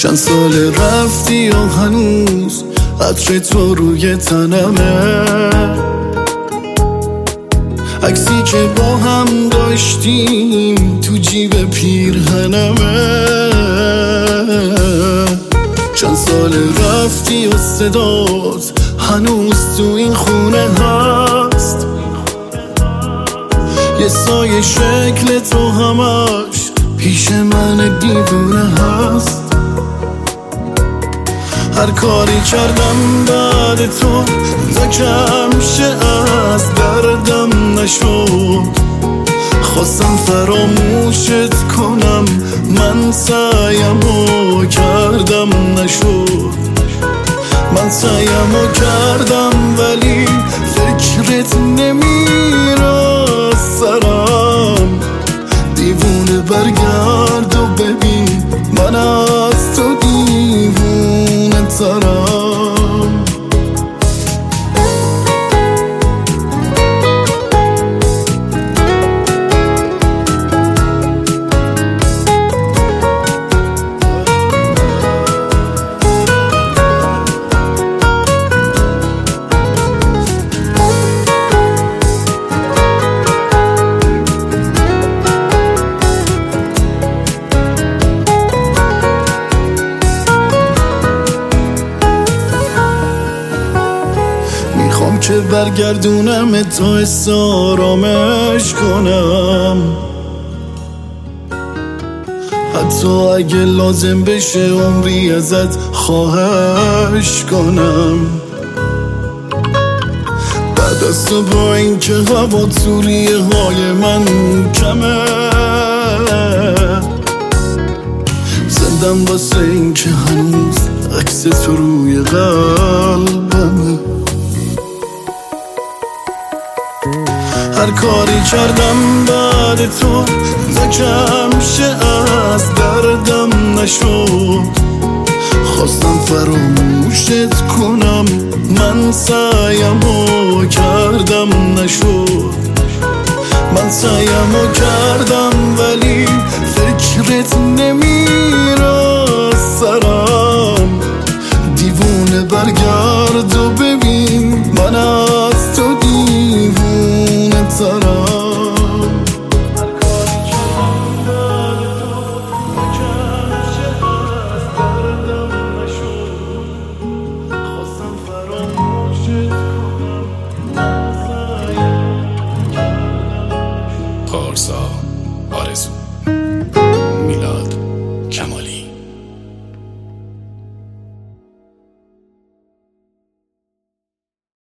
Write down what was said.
چند سال رفتی و هنوز عطر تو روی تنمه، عکسی که با هم داشتیم تو جیب پیرهنمه. چند سال رفتی و صدات هنوز تو این خونه هست، یه سایه شکل تو همش پیش من دیوونه هست. هر کاری کردم بعد تو نکم شه از دردم نشد، خواستم فراموشت کنم من سعیمو کردم نشد. من سعیمو کردم ولی فکرت نمیره از سرم. دیوونه برگرد و ببین من از تو دیوونه ترم. میخوام که برگردونم تا حس آرامش کنم، حتی اگه لازم بشه عمری ازت خواهش کنم. بعد از تو با این که هوا تو ریه های من کمه، زندم واسه این که هنوز عکس تو روی قلبمه. هر کاری کردم بعد تو نکم شه از دردم نشد، خواستم فراموشت کنم من سعیمو کردم نشد. من سعیمو کردم ولی فکرت نمیره از سرم. دیوونه برگرد و ببین من از تو دیوونه ترم. پارسا آرزو.